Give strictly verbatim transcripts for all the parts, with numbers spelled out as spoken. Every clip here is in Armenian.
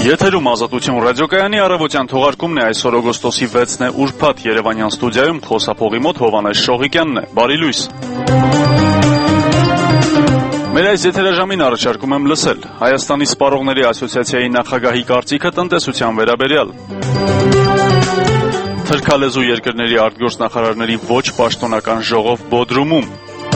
Եթերում Ազատություն ռադիոկայանի առավոտյան թողարկումն է այսօր օգոստոսի վեցն է ուրբաթ Երևանյան ստուդիայում խոսափողի մոտ Հովհաննես Շողիկյանն է։ Բարի լույս։ Մեր այս եթերաժամին առաջարկում եմ լսել Հայաստանի սպառողների ասոցիացիայի նախագահի կարծիքը տնտեսության վերաբերյալ, թրքալեզու երկրների արտգործնախարարների ոչ պաշտոնական ժողով Բոդրումում,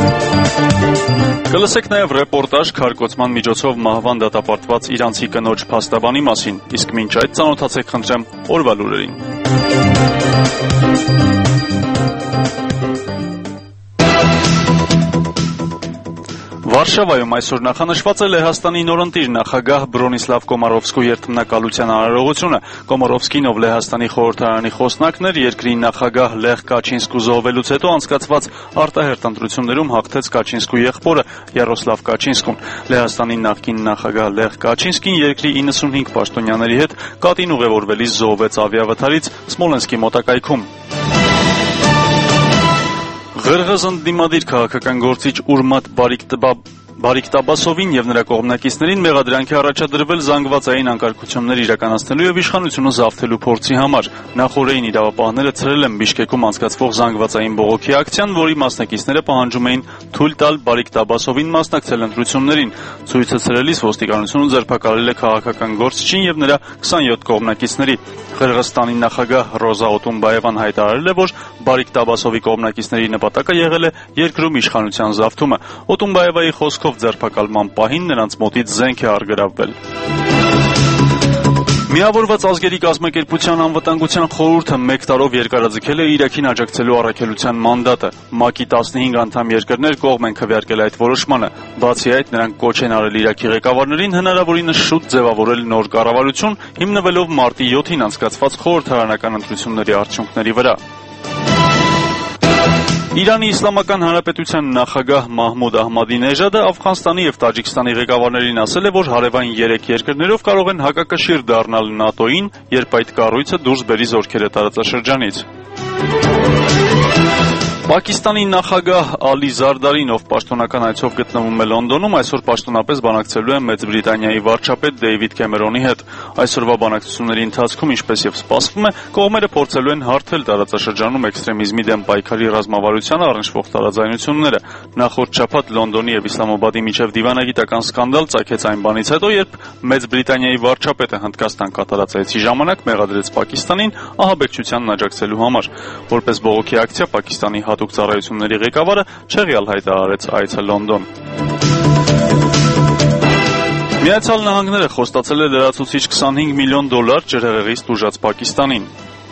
կլսեք նաև ռեպորտաժ քարկոծման միջոցով մահվան դատապարտված իրանցի կնոջ փաստաբանի մասին, իսկ մինչ այդ ծանոթացեք խնդրեմ օրվա լուրերին։ Վարշավայում այսօր նախանշված է Լեհաստանի նորընտիր նախագահ Բրոնիսլավ Կոմարովսկու երթմնակալության արարողությունը։ Կոմարովսկին, ով Լեհաստանի խորհրդարանի խոսնակն էր, երկրի նախագահ Լեխ Կաչինսկու զոհվելուց հետո անցկացված արտահերթ ընտրություններում հաղթեց Կաչինսկու եղբորը Յարոսլավ Կաչինսկուն։ Լեհաստանի նախկին նախագահ Լեխ Կաչինսկին երկրի իննսունհինգ պաշտոնյաների հետ կատին ուղևորվելիս զոհվեց ավիավթարից Սմոլենսկի մոտակայքում։ Ղրղըզ ընդդիմադիր քաղաքական գործիչ Ուրմատ Բարիքտաբասովին եւ նրա կողմնակիցներին մեղադրանքի առաջադրվել զանգվածային անկարգություններ իրականացնելու եւ իշխանությունը զավթելու փորձի համար։ Նախօրեին իրավապահները ցրել են Բիշկեկում անցկացվող զանգվածային բողոքի ակցիան, որի մասնակիցները պահանջում էին թույլ տալ Բարիքտաբասովին մասնակցել ընտրություններին։ Ցույցը ցրելիս ոստիկանությունը ձերբակալել է քաղաքական գործիչին եւ նրա քսանյոթ կողմնակիցների։ Ղրղստանի նախագահ Ռոզա Օտունբաևան հայտարարել է, որ Բարիքտաբասովի կողմնակիցների նպատակը եղել է երկրում իշխանության զավթումը։ Օտունբաևայի խոսքով ձերբակալման պահին նրանց մոտից զենք է առգրավվել։ Միավորված ազգերի կազմակերպության անվտանգության խորհուրդը մեկ տարով երկարաձգել է Իրաքին աջակցելու առաքելության մանդատը։ ՄԱԿ-ի տասնհինգ անդամ երկրներ կողմ են քվեարկել այդ որոշմանը։ Բացի այդ, նրանք կոչ են արել Իրաքի ղեկավարներին հնարավորինս շուտ ձևավորել նոր կառավարություն, հիմնվելով մարտի յոթին անցկացված խորհրդարանական ընտրությունների արդյունքների վրա։ Իրանի Իսլամական Հանրապետության նախագահ Մահմուդ Ահմադինեժադը Աֆղանստանի եւ Տաջիկստանի ղեկավարներին ասել է, որ հարևան երեք երկրներով կարող են հակակշիռ դառնալ ՆԱՏՕ-ին, երբ այդ կառույցը դուրս բերի զորքերը տարածաշրջանից։ Պակիստանի նախագահ Ալի Զարդարին, ով պաշտոնական այցով գտնվում է Լոնդոնում, այսօր պաշտոնապես բանակցելու է Մեծ Բրիտանիայի վարչապետ Դեյվիդ Քեմերոնի հետ։ Այսօրվա բանակցությունների ընթացքում, ինչպես եւ սպասվում է, կողմերը փորձելու են հարթել տարածաշրջանում էքստրեմիզմի դեմ պայքարի ռազմավարությանը առնչվող տարաձայնությունները։ Նախորդ շաբաթ Լոնդոնի եւ Իսլամաբադի միջև դիվանագիտական սկանդալ ծագեց այն բանից հետո, երբ Մեծ Բրիտանիայի վարչապետը Հնդկաստան կատարած այցի ժամանակ մեղադրեց Պակիստանին ահաբեկչությանն աջակցելու համար։ Որպես բողոքի ակցիա Պակիստանի հատուկ ծառայությունների ղեկավարը չեղյալ հայտարարեց այցը Լոնդոն։ Միացյալ Նահանգները խոստացել է լրացուցիչ քսանհինգ միլիոն դոլար ջրհեղեղից տուժած Պակիստանին։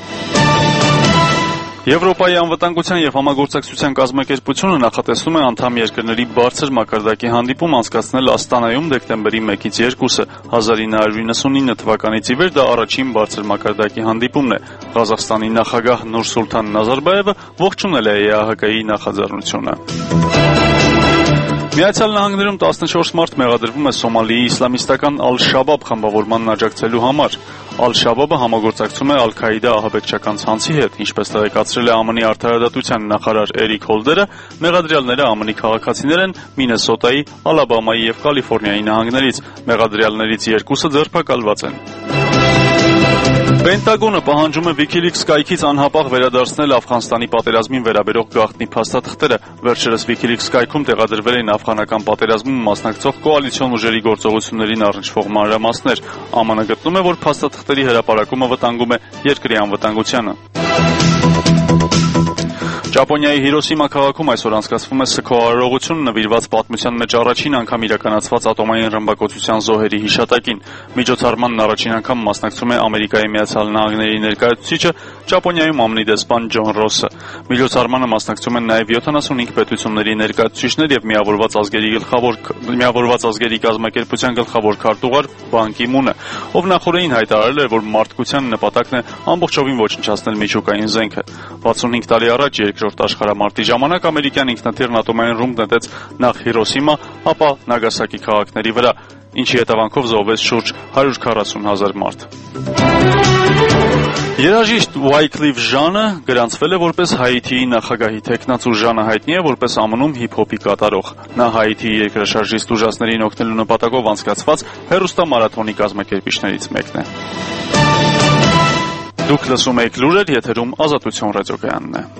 Եվրոպայի անվտանգության եւ համագործակցության կազմակերպությունը նախատեսում է անդամ երկրների բարձր մակարդակի հանդիպում անցկացնել Աստանայում դեկտեմբերի մեկից երկուսը։ հազար ինը հարյուր իննսունինը թվականից ի վեր դա առաջին բարձր մակարդակի հանդիպումն է։ Ղազախստանի նախագահ Նուրսուլթան Նազարբաևը ողջունել է ԵԱՀԿ-ի նախաձեռնությունը։ Միացյալ Նահանգներում տասնչորս մարդ մեղադրվում է Սոմալիի իսլամիստական Ալ-Շաբաբ խմբավորմանն աջակցելու համար։ Ալ-Շաբաբը համագործակցում է Ալ-Քաիդա ահաբեկչական ցանցի հետ, ինչպես տեղեկացրել է ԱՄՆ-ի արդարադատության նախարար Էրիկ Հոլդերը, մեղադրյալները ԱՄՆ-ի քաղաքացիներ են Մինեսոտայի, Ալաբամայի եւ Կալիֆոռնիայի նահանգներից։ Մեղադրյալներից երկուսը ձերբակալված են։ Պենտագոնը պահանջում է WikiLeaks կայքից անհապաղ վերադարձնել Աֆղանստանի պատերազմին վերաբերող գաղտնի փաստաթղթերը։ Վերջերս WikiLeaks կայքում տեղադրվել են աֆղանական պատերազմում մասնակցող կոալիցիոն ուժերի գործողություններին առնչվող մանրամասներ։ ԱՄՆ-ը գտնում է, որ փաստաթղթերի հրապարակումը վտանգում է երկրի անվտանգությանը։ Ճապոնիայի Հիրոսիմա քաղաքում այսօր անցկացվում է Սքո արարողություն նվիրված պատմության մեջ առաջին անգամ իրականացված ատոմային ռմբակոծության զոհերի հիշատակին։ Միջոցառմանն առաջին անգամ մասնակցում է Ամերիկայի Միացյալ Նահանգների ներկայացուցիչը Ճապոնիայում ԱՄՆ-ի դեսպան Ջոն Ռոսը։ Միջոցառմանը մասնակցում են նաև յոթանասունհինգ պետությունների ներկայացուցիչներ եւ Միավորված ազգերի գլխավոր Միավորված ազգերի կազմակերպության գլխավոր քարտուղար Բան Կի Մունը, ով նախորդին հայտարարել էր, որ մարդկության նպատակն է ամբողջովին ոչնչացնել միջուկային զենքը։ վաթսունհինգ տարի առաջ երկրորդ աշխարհամարտի ժամանակ ամերիկյան ինքնաթիռն ատոմային ռումբ նետեց նախ Հիրոսիմա, ապա Նագասակի քաղաքների վրա, ինչի հետևանքով զոհվեց շուրջ հարյուր քառասուն հազար մարդ։ Երաժիշտ Wyclef Jean-ը գրանցվել է որպես Հայիթիի նախագահի տեխնացու Ժանը հայտնի է որպես ԱՄՆ-ում հիփ-հոփի կատարող։ Նա Հայիթիի երկրաշարժիստ ուժասներին օգնելու նպատակով անցկացված հեռուստամարաթոնի կազմակերպիչներից մեկն է։ Դուք լսում եք լուրեր, եթերում Ազատություն ռադիոկայանն է։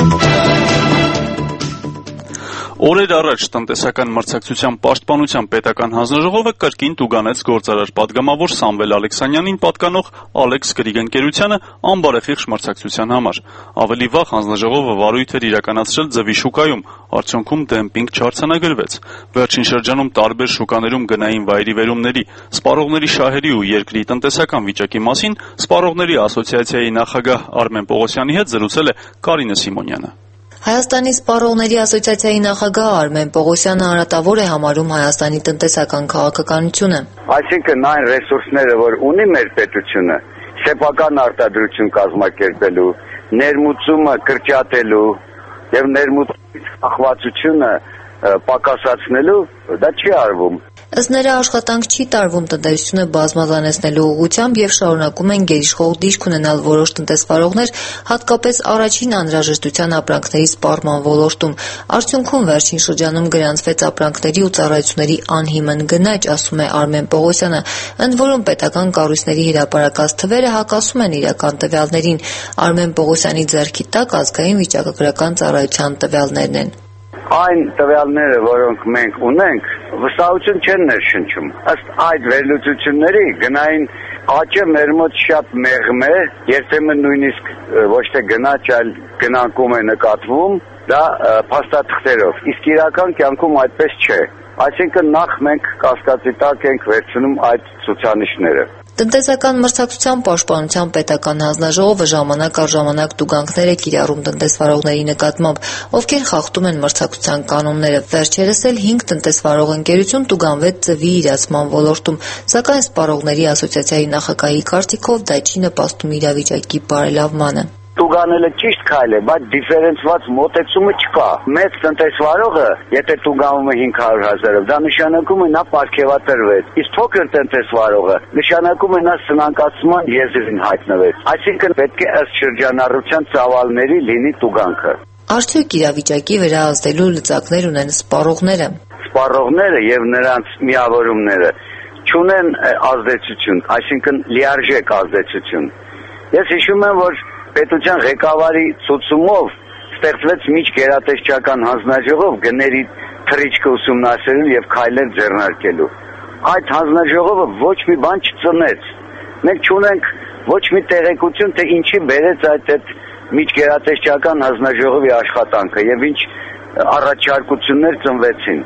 Օրեր առաջ տնտեսական մրցակցության պաշտպանության պետական հանձնաժողովը կրկին տուգանեց գործարար պատգամավոր Սամվել Ալեքսանյանին պատկանող Alex Krieg ընկերությանը անբարեխիղճ մրցակցության համար։ Ավելի վաղ հանձնաժողովը վարույթ էր իրականացրել ձվի շուկայում, արդյունքում դեմպինգ չարձանագրվեց։ Վերջին շրջանում տարբեր շուկաներում գնային վայրիվերումների, սպառողների շահերի ու երկրի տնտեսական վիճակի մասին Սպառողների ասոցիացիայի նախագահ Արմեն Պողոսյանի հետ զրուցել է Կարինե Սիմոնյանը։ Հայաստանի Սպառողների ասոցիացիայի նախագահ Արմեն Պողոսյանը արատավոր է համարում Հայաստանի տնտեսական քաղաքականությունը։ Այսինքն այն ռեսուրսները, որ ունի մեր պետությունը, սեփական արտադրություն կազմակերպելու, ներմուծումը կրճատելու եւ ներմուծից ախվածությունը պակասացնելու, դա չի արվում։ Ըստ նրա աշխատանք չի տարվում տնտեսությունը բազմազանեցնելու ուղղությամբ եւ շարունակում են գերիշխող դիրք ունենալ որոշ տնտեսվարողներ, հատկապես առաջին անհրաժեշտության ապրանքների սպառման ոլորտում։ Արդյունքում վերջին շրջանում գրանցվեց ապրանքների ու ծառայությունների անհիմն գնաճ, ասում է Արմեն Պողոսյանը, ընդ որում պետական կառույցների հրապարակած թվերը հակասում են իրական տվյալներին։ Արմեն Պողոսյանի ձեռքի տակ ազգային վիճակագրական ծառայության տվյալներն են։ Այն տվյալները, որոնք մենք ունենք, վստահություն չեն ներշնչում։ Ըստ այդ վերլուծությունների գնային աճը մեր մոտ շատ մեղմ է, երբեմն նույնիսկ ոչ թե գնաճ, այլ գնանկում է նկատվում, դա փաստաթղթերով։ Իսկ իրական կյանքում այդպես չէ։ Այսինքն նախ մենք կասկածի տակ ենք վերցնում այդ ցուցանիշները։ Տնտեսական մրցակցության պաշտպանության պետական հանձնաժողովը ժամանակ առ ժամանակ տուգանքներ է կիրառում տնտեսվարողների նկատմամբ, ովքեր խախտում են մրցակցության կանոնները։ Վերջերս էլ հինգ տնտեսվարող ընկերություն տուգանվեց ձվի իրացման ոլորտում, սակայն Սպառողների ասոցիացիայի նախագահի կարծիքով դա չի նպաստում իրավիճակի բարելավմանը։ Տուգանելը ճիշտ քայլ է, բայց դիֆերենցված մոտեցումը չկա։ Մեծ տնտեսվարողը, եթե տուգանվում է հինգ հարյուր հազարով, դա նշանակում է նա պարգևատրվեց։ Իսկ փոքր տնտեսվարողը նշանակում է նա սնանկացման եզրին հայտնվեց։ Այսինքն պետք է ըստ շրջանառության ծավալների լինի տուգանքը։ Արդյոք իրավիճակի վրա ազդելու լծակներ ունեն սպառողները։ Սպառողները եւ նրանց միավորումները չունեն ազդեցություն, այսինքն լիարժեք ազդեցություն։ Ես հիշում եմ, որ պետության ղեկավարի ցուցումով ստեղծվեց միջգերատեսչական հանձնաժողով գների թռիչքը ուսումնասիրելու եւ քայլեր ձեռնարկելու։ Այդ հանձնաժողովը ոչ մի բան չծնեց։ Մենք չունենք ոչ մի տեղեկություն, թե ինչի բերեց այդ այդ միջգերատեսչական հանձնաժողովի աշխատանքը եւ ինչ առաջարկություններ ծնվեցին։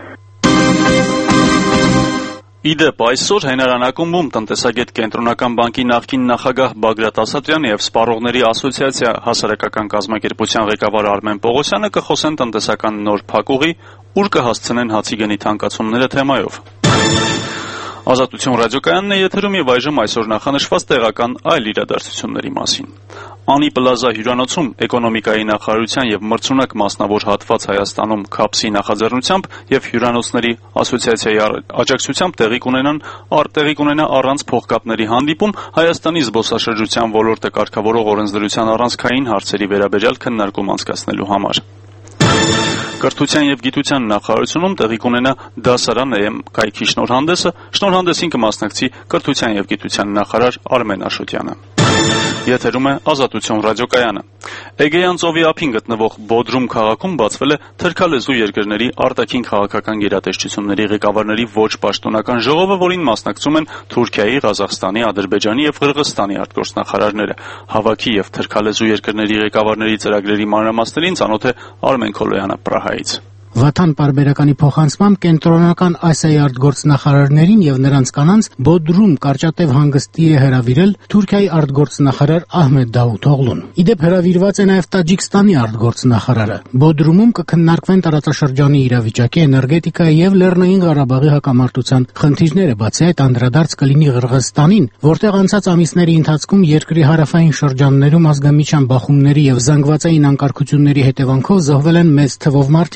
Իդեպ այսօր Հենարան ակումբում տնտեսագետ Կենտրոնական բանկի նախկին նախագահ Բագրատ Ասատրյանը եւ Սպառողների ասոցիացիա հասարակական կազմակերպության ղեկավար Արմեն Պողոսյանը կխոսեն տնտեսական նոր փակուղի, ուր կհասցնեն հացի գնի թանկացումները թեմայով։ Ազատություն ռադիոկայանն է եթերում եւ այժմ այսօր նախանշված տեղական այլ իրադարձությունների մասին։ Անի Պլազա հյուրանոցում էկոնոմիկայի նախարարության եւ մրցունակ մասնավոր հատված Հայաստանում քապսի նախաձեռնությամբ եւ հյուրանոցների ասոցիացիայի աջակցությամբ տեղի կունենան արտեղի կունենա առանց փողկապների հանդիպում Հայաստանի զբոսաշրջության ոլորտը կարգավորող օրենսդրության առանցքային հարցերի վերաբերյալ քննարկում անցկացնելու համար։ Կրթության եւ գիտության նախարարությունում տեղի կունենա դասարան էմ կայքի շնորհանդեսը, շնորհանդեսին կմասնակցի կրթության եւ գիտության նախարար Արմեն Աշոտյանը։ Եթերում է Ազատություն ռադիոկայանը։ Էգեյան ծովի ափին գտնվող Բոդրում քաղաքում բացվել է թրքալեզու երկրների արտաքին քաղաքական գերատեսչությունների ղեկավարների ոչ պաշտոնական ժողովը, որին մասնակցում են Թուրքիայի, Ղազախստանի, Ադրբեջանի եւ Ղրղըզստանի արտգործնախարարները։ Հավաքի եւ թրքալեզու երկրների ղեկավարների ծրագրերի մանրամասներին ծանոթ է Արմեն Քոլոյանը Պրահայից։ Վաթան պարբերականի փոխանցմամբ կենտրոնական Ասիայի արտգործնախարարներին եւ նրանց կանանց Բոդրում կարճատև հանգստի է հրավիրել Թուրքիայի արտգործնախարար Ահմեդ Դավութօղլուն։ Իդեպ հրավիրված է նաեւ Տաջիկստանի արտգործնախարարը։ Բոդրումում կքննարկվեն տարածաշրջանի իրավիճակի, էներգետիկայի եւ Լեռնային Ղարաբաղի հակամարտության խնդիրները, բացի այդ անդրադարձ կլինի Ղրղըզստանին, որտեղ անցած ամիսների ընթացքում երկրի հարավային շրջաններում ազգամիջյան բախումների եւ զանգվածային անկարգությունների հետևանքով զոհվել են մեծ թվով մարդիկ, հիմնական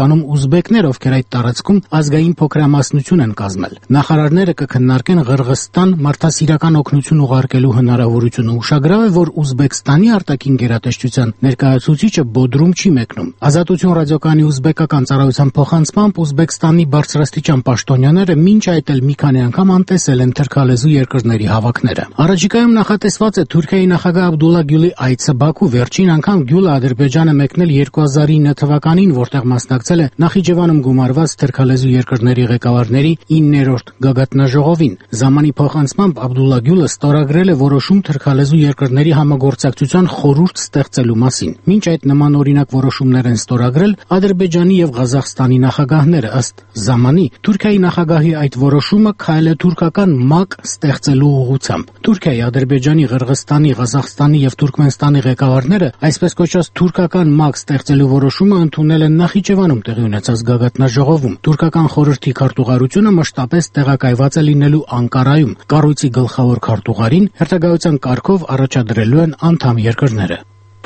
հիմնականում ուզբեկներ, ովքեր այդ տարածքում ազգային փոքրամասնություն են կազմել։ Նախարարները կքննարկեն Ղրղըզստան մարդասիրական օգնություն ուղարկելու հնարավորությունը։ Ուշագրավ է, որ Ուզբեկստանի արտաքին գերատեսչության ներկայացուցիչը Բոդրում չի մեկնում։ Ազատություն ռադիոկայանի ուզբեկական ծառայության փոխանցմամբ Ուզբեկստանի բարձրաստիճան պաշտոնյաները մինչ այդ էլ մի քանի անգամ անտեսել են թուրքալեզու երկրների հավաքները։ Առաջիկայում նախատեսված է Թուրքիայի նախագահ Աբդուլլա Գյուլի այցը Բաքու։ Վերջին անգամ Գյուլը Ադրբեջանը մեկնել երկու հազար ինը թվականին, որտեղ մասնակցել է Նախիջևանում գումարված թուրքալեզու երկրների ղեկավարների իններորդ գագաթնաժողովին։ Զամանի փոխանցմամբ Աբդուլլա Գյուլը ստորագրել է որոշում թուրքալեզու երկրների համագործակցության խորհուրդ ստեղծելու մասին։ Մինչ այդ նման օրինակ որոշումներ են ստորագրել Ադրբեջանի եւ Ղազախստանի նախագահները։ Ըստ Զամանի, Թուրքիայի նախագահի այդ որոշումը քայլ է թուրքական ՄԱԿ ստեղծելու ուղղությամբ։ Թուրքիայի, Ադրբեջանի, Ղրղըզստանի, Ղազախստանի եւ Թուրքմենստանի ղեկավարները այսպես կոչված թուրքական ՄԱԿ ստեղծելու որոշումը ընդունել են Նախիջևանում տեղի ունեցած գագաթնաժողովում։ Թուրքական խորհրդի քարտուղարությունը մշտապես տեղակայված է լինելու Անկարայում։ Կառույցի գլխավոր քարտուղարին հերթագայության կարգով առաջադրելու են անդամ երկրները։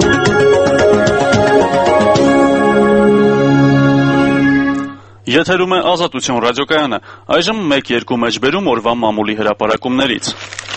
Եթերում է Ազատություն ռադիոկայանը։ Այժմ մեկ երկու մեջբերում օրվա մամուլի հրապարակումներից։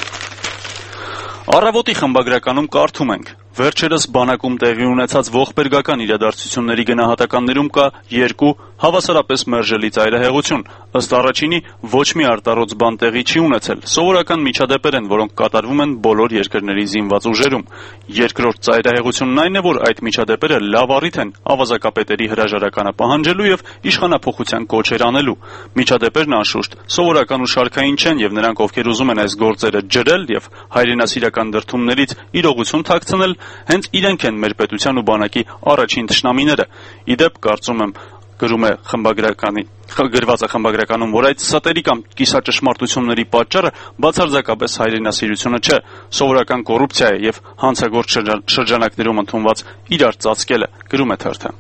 Առավոտի խմբագրականում կարդում ենք. Վերջերս բանակում տեղի ունեցած ողբերգական իրադարձությունների գնահատականներում կա երկու հավասարապես մերժելի ծայրահեղություն։ Ըստ առաջինի, ոչ մի արտառոց բան տեղի չի ունեցել։ Սովորական միջադեպեր են, որոնք կատարվում են բոլոր երկրների զինված ուժերում։ Երկրորդ ծայրահեղությունն այն է, որ այդ միջադեպերը լավ առիթ են ավազակապետերի հրաժարականը պահանջելու եւ իշխանափոխության կոչեր անելու։ Միջադեպերն անշուշտ սովորական ու շարքային չեն եւ նրանք, ովքեր ուզում են այս գործերը ջրել եւ հայրենասիրական դրդումներից իրողություն թաքցնել, հենց իրենք են մեր պետության ու բանակի առաջին թշնամիները։ Իդեպ, կարծում եմ, գրում է խմբագրականի գրված է խմբագրականում, որ այդ ստերի կամ կիսաճշմարտությունների պատճառը բացարձակապես հայրենասիրությունը չէ, սովորական կոռուպցիա է եւ հանցագործ շրջանակներում ընդունված իրար ծածկելը, գրում է թերթը։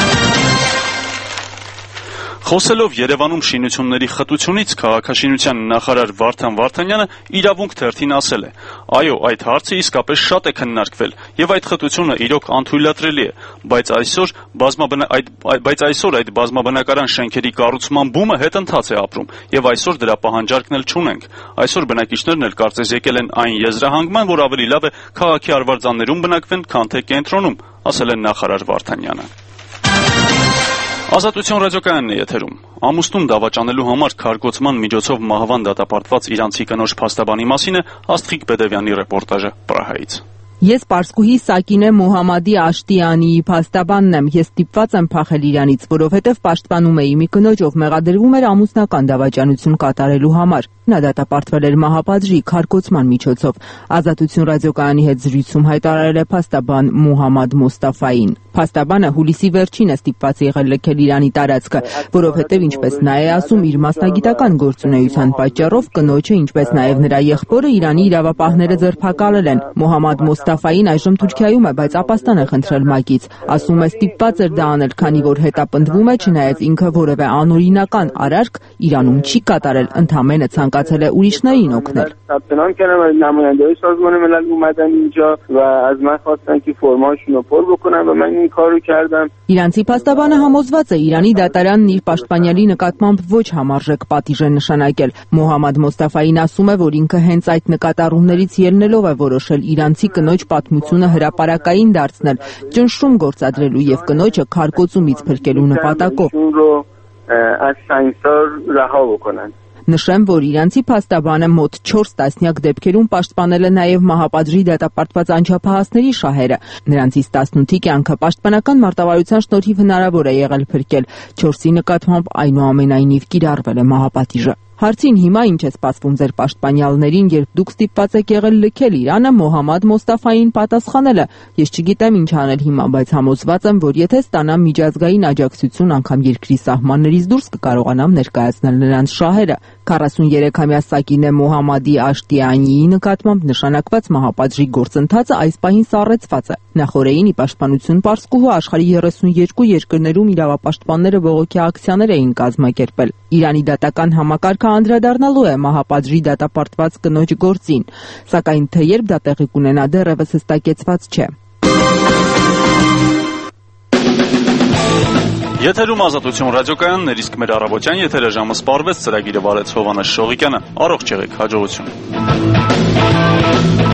Խոսելով Երևանում շինությունների խտությունից, քաղաքաշինության նախարար Վարդան Վարդանյանը իրավունք թերթին ասել է. այո, այդ հարցը իսկապես շատ է քննարկվել եւ այդ խտությունը իրոք անթույլատրելի է, բայց այսօր բազմաբնա այդ բայց այսօր այդ բազմաբնակարան շենքերի կառուցման բումը հետընթաց է ապրում եւ այսօր դրա պահանջարկն էլ չունենք։ Այսօր բնակիչներն էլ կարծես եկել են այն եզրահանգման, որ ավելի լավ է քաղաքի արվարձաններում բնակվեն, քան թե կենտրոնում, ասել է նախարար Վարդանյանը։ Ազատություն ռադիոկայանն է եթերում։ Ամուսնուն դավաճանելու համար քարգոցման միջոցով մահվան դատապարտված իրանցի կնոջ փաստաբանի մասին է Աստղիկ Բեդևյանի ռեպորտաժը Պրահայից։ Ես պարսկուհի Սակինե Մոհամմադի Աշտիանիի փաստաբանն եմ, ես ստիպված եմ փախել Իրանից, որովհետև պաշտպանում էի մի կնոջ, ով մեղադրվում էր ամուսնական դավաճանություն կատարելու համար։ Նա դատապարտվել էր մահապատժի քարկոծման միջոցով։ Ազատություն ռադիոկայանի հետ զրույցում հայտարարել է փաստաբան Մուհամմադ Մոստաֆային։ Փաստաբանը հուլիսի վերջին է ստիպված եղել լքել Իրանի տարածքը, որովհետև ինչպես նա է ասում, իր մասնագիտական գործունեության պատճառով կնոջը, ինչպես նաև նրա եղբորը Իրանի իրավապահները ձերբակալել են։ Մոհամմադ Մոստաֆային այժմ Թուրքիայում է, բայց ապաստան է խնդրել ՄԱԿ-ից։ Ասում է ստիպված էր դա անել, քանի որ հետապնդվում է, չնայած ինքը որևէ անօրինական արարք Իրանում չի կատարել, ընդամենը ցանկացել է ուրիշներին օգնել։ ثبت کردم از نماینده سازمان ملل اومدن اینجا و از من خواستن که فرماشون رو پر بکنم و من این کارو کردم. Իրանցի փաստաբանը համոզված է Իրանի դատարանն իր պաշտպանյալի նկատմամբ ոչ համարժեք պատիժ է նշանակել։ Մոհամմադ Մոստաֆային ասում է, որ ինքը հենց այդ նկատառումներից ելնելով է որոշել իրանցի կնոջ պատմությունը հրապարակային դարձնել, ճնշում գործադրելու եւ կնոջը քարկոծումից փրկելու նպատակով։ از سنگسار رها بکنن. Նշեմ, որ իրանցի փաստաբանը մոտ չորս տասնյակ դեպքերում պաշտպանել է նաև մահապատժի դատապարտված անչափահասների շահերը։ Նրանցից տասնութի կյանքը պաշտպանական մարտավարության շնորհիվ հնարավոր է եղել փրկել, չորսի նկատմամբ այնուամենայնիվ կիրառվել է մահապատիժը։ Հարցին հիմա ինչ է սպասվում ձեր պաշտպանյալներին, երբ դուք ստիպված եք եղել լքել Իրանը, Մոհամմադ Մոստաֆային պատասխանել է. Ես չգիտեմ ինչ անել հիմա, բայց համոզված եմ, որ եթե ստանամ միջազգային աջակցություն, անգամ երկրի սահմաններից դուրս կկարողանամ ներկայացնել նրանց շահերը։ քառասուներեքամյա Սակինե Մոհամմադի Աշտիանիի նկատմամբ նշանակված մահապատժի գործընթացը այս պահին սառեցված է։ Նախորդին ի պաշտպանություն պարսկուհու աշխարհի երեսունյոթ երկրներում իրավապաշտպանները բողոքի ակցիաներ էին կազմակերպել։ Իրանի դատական համակարգը անդրադառնալու է մահապատժի դատապարտված կնոջ գործին, սակայն թե երբ դա տեղի կունենա դեռևս հստակեցված չէ։ Եթերում Ազատություն ռադիոկայանն էր, իսկ մեր առավոտյան եթերը ժամը սպառվեց, ծրագիրը վարեց Հովանես Շողիկյանը։ Առողջ եղեք, հաջողություն։